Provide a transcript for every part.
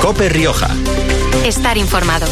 COPE Rioja. Estar informado.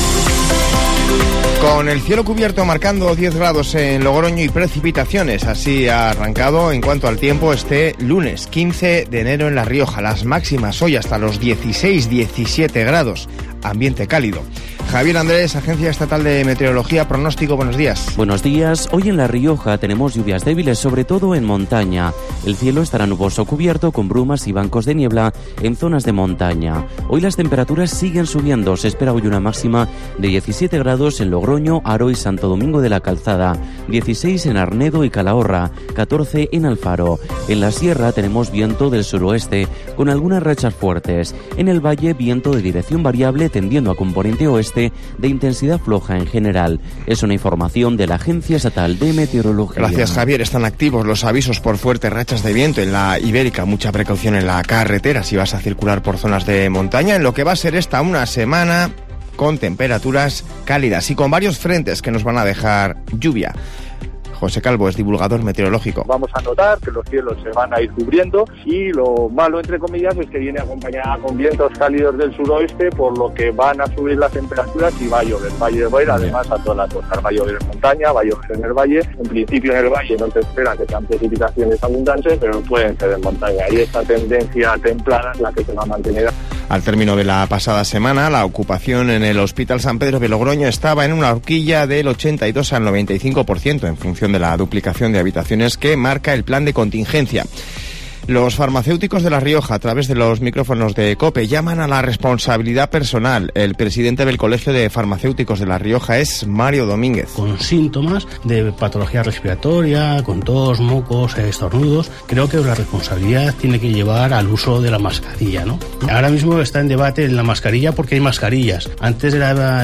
Con el cielo cubierto marcando 10 grados en Logroño y precipitaciones, así ha arrancado en cuanto al tiempo este lunes 15 de enero en La Rioja. Las máximas hoy hasta los 16-17 grados, ambiente cálido. Javier Andrés, Agencia Estatal de Meteorología, pronóstico, buenos días. Buenos días. Hoy en La Rioja tenemos lluvias débiles, sobre todo en montaña. El cielo estará nuboso cubierto con brumas y bancos de niebla en zonas de montaña. Hoy las temperaturas siguen subiendo. Se espera hoy una máxima de 17 grados en Logroño, Haro y Santo Domingo de la Calzada, 16 en Arnedo y Calahorra, 14 en Alfaro. En la sierra tenemos viento del suroeste con algunas rachas fuertes. En el valle, viento de dirección variable tendiendo a componente oeste de intensidad floja en general. Es una información de la Agencia Estatal de Meteorología. Gracias, Javier. Están activos los avisos por fuertes rachas de viento en la Ibérica. Mucha precaución en la carretera si vas a circular por zonas de montaña, en lo que va a ser esta una semana con temperaturas cálidas y con varios frentes que nos van a dejar lluvia. José Calvo es divulgador meteorológico. Vamos a notar que los cielos se van a ir cubriendo y lo malo, entre comillas, es que viene acompañada con vientos cálidos del suroeste, por lo que van a subir las temperaturas y va a llover. Va a llover además a todas las cosas. Va a llover en montaña, va a llover en el valle. En principio en el valle no se espera que sean precipitaciones abundantes, pero pueden ser en montaña. Y esta tendencia templada es la que se va a mantener. Al término de la pasada semana, la ocupación en el Hospital San Pedro de Logroño estaba en una horquilla del 82 al 95% en función de la duplicación de habitaciones que marca el plan de contingencia. Los farmacéuticos de La Rioja, a través de los micrófonos de COPE, llaman a la responsabilidad personal. El presidente del Colegio de Farmacéuticos de La Rioja es Mario Domínguez. Con síntomas de patología respiratoria, con tos, mocos, estornudos, creo que la responsabilidad tiene que llevar al uso de la mascarilla, ¿no? Ahora mismo está en debate la mascarilla porque hay mascarillas. Antes de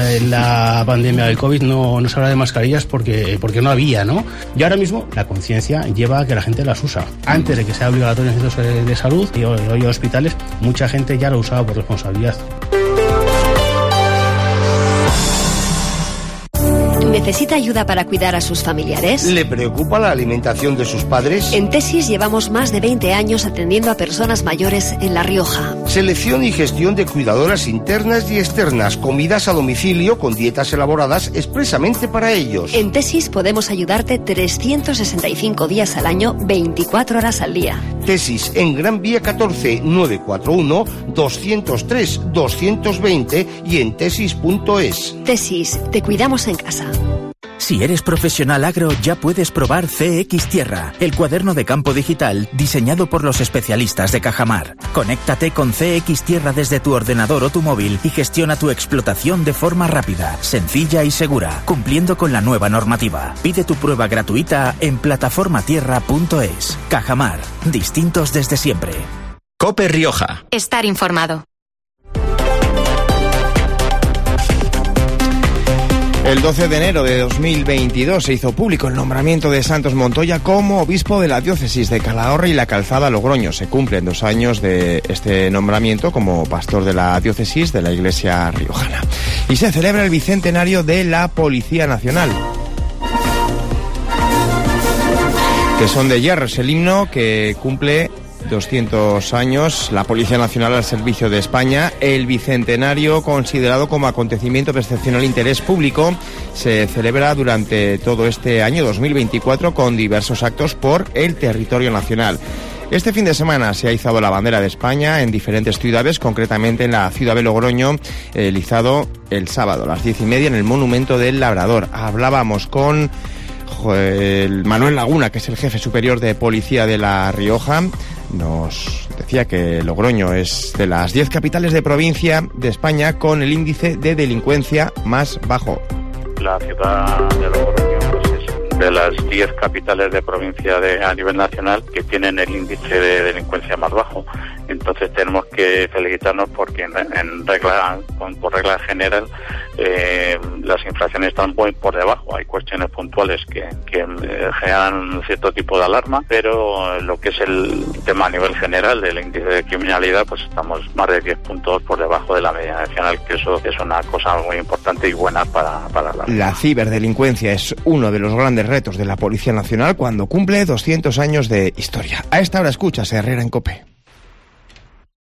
la pandemia del COVID no se hablaba de mascarillas porque no había, ¿no? Y ahora mismo la conciencia lleva a que la gente las usa. Antes de que sea obligatorio en centros de salud y hoy hospitales, mucha gente ya lo usaba por responsabilidad. ¿Necesita ayuda para cuidar a sus familiares? ¿Le preocupa la alimentación de sus padres? En Tesis llevamos más de 20 años atendiendo a personas mayores en La Rioja. Selección y gestión de cuidadoras internas y externas, comidas a domicilio con dietas elaboradas expresamente para ellos. En Tesis podemos ayudarte 365 días al año, 24 horas al día. Tesis en Gran Vía 14 941 203 220 y en tesis.es. Tesis, te cuidamos en casa. Si eres profesional agro, ya puedes probar CX Tierra, el cuaderno de campo digital diseñado por los especialistas de Cajamar. Conéctate con CX Tierra desde tu ordenador o tu móvil y gestiona tu explotación de forma rápida, sencilla y segura, cumpliendo con la nueva normativa. Pide tu prueba gratuita en plataformatierra.es. Cajamar, distintos desde siempre. COPE Rioja. Estar informado. El 12 de enero de 2022 se hizo público el nombramiento de Santos Montoya como obispo de la diócesis de Calahorra y la Calzada Logroño. Se cumplen 2 años de este nombramiento como pastor de la diócesis de la Iglesia riojana. Y se celebra el bicentenario de la Policía Nacional. Que son de hierro, es el himno que cumple 200 años, la Policía Nacional al servicio de España. El bicentenario, considerado como acontecimiento de excepcional interés público, se celebra durante todo este año 2024 con diversos actos por el territorio nacional. Este fin de semana se ha izado la bandera de España en diferentes ciudades, concretamente en la ciudad de Logroño, el izado el sábado a las 10:30 en el Monumento del Labrador. Hablábamos con Manuel Laguna, que es el jefe superior de Policía de La Rioja. Nos decía que Logroño es de las 10 capitales de provincia de España con el índice de delincuencia más bajo. La ciudad de Logroño es de las 10 capitales de provincia a nivel nacional que tienen el índice de delincuencia más bajo. Entonces tenemos que felicitarnos porque por regla general las infracciones están muy por debajo. Hay cuestiones puntuales que generan cierto tipo de alarma, pero lo que es el tema a nivel general del índice de criminalidad, pues estamos más de 10 puntos por debajo de la media nacional, que eso es una cosa muy importante y buena para la ciberdelincuencia es uno de los grandes retos de la Policía Nacional cuando cumple 200 años de historia. A esta hora escuchas Herrera en COPE.